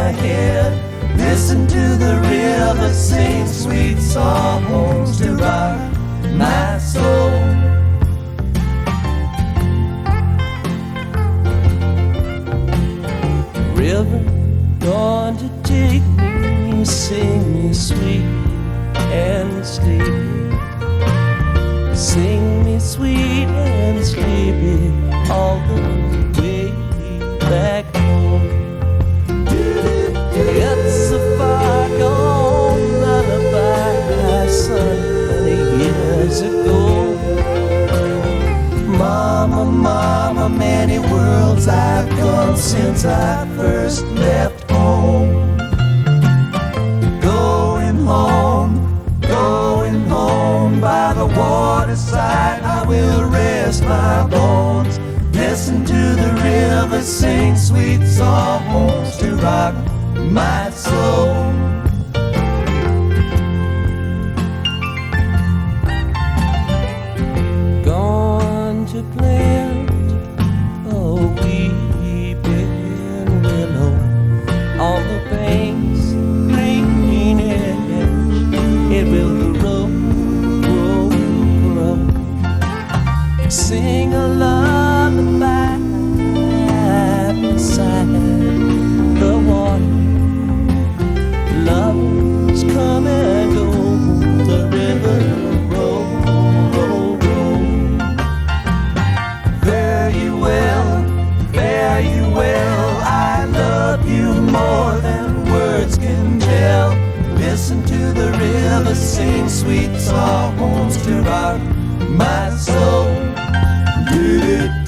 my head. Listen to the river sing sweet songs to rock my soul. River, going to take me, sing me sweet and sleepy. Sing me sweet and sleepy all the way back home. It's a far gone lullaby sung many years ago. Mama, mama, many worlds I've gone since I first left home. Going home by the waterside, I will rest my bones. Listen to the river sing sweet songs to rock my soul. Gone to plant a weeping willow on the banks, green edge. It will grow, grow, grow. Sing a lullaby beside the water. Lovers come and go, the river roll, roll, roll. Fare you well, I love you more than words can tell. Listen to the river sing sweet songs to rock my soul.